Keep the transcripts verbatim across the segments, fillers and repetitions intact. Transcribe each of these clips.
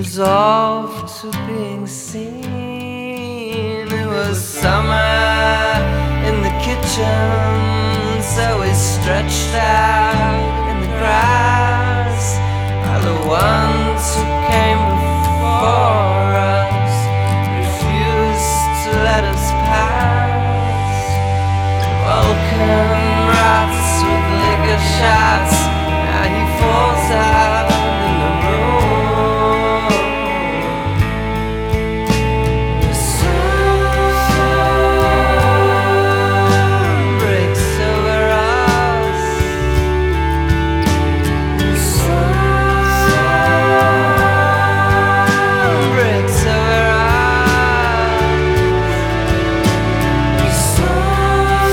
resolved to being seen. It was summer in the kitchen, so we stretched out in the grass, while the ones who came before us refused to let us pass. Vulcan rats with liquor shots, now he falls out in the moon. The sun breaks over us. The sun breaks over us. The sun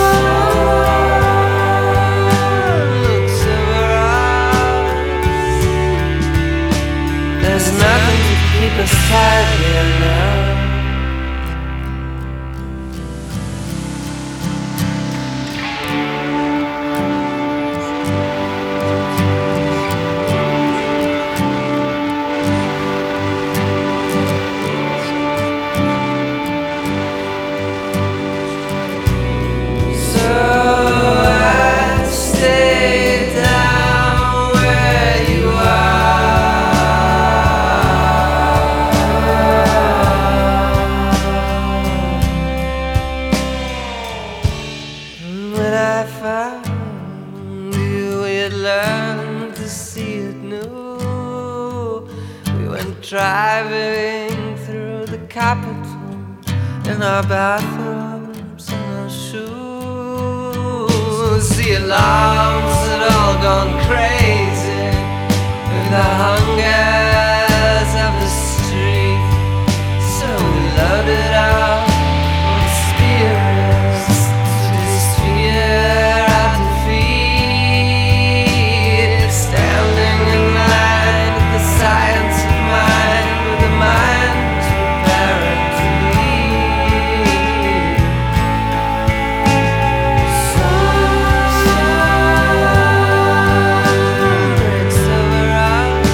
looks over us. There's nothing to keep us tied here now. So I stay down where you are. And when I found you, we had learned to see it new. We went driving through the capital in our bathrobes and our shoes. The alarms had all gone crazy with the hungers of the street, so we loaded up on spirits to disappear our defeat. Standing in line with the science of mind, with the mind to prepare and to lead. Sun breaks over us.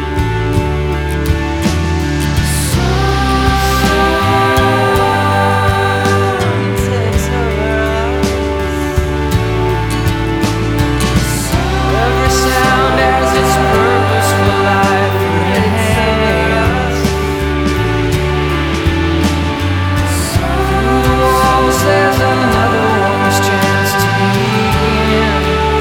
Sun takes over us. Every sound has its purposeful life in us. Through the walls there's another one's chance to begin.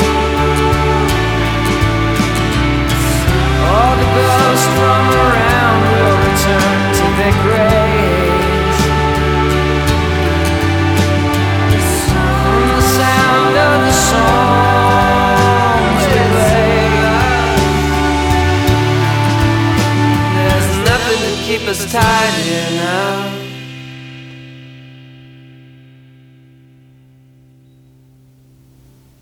All the ghosts from around will return to their graves. From the sound of the songs we play, there's nothing to keep us tied here now.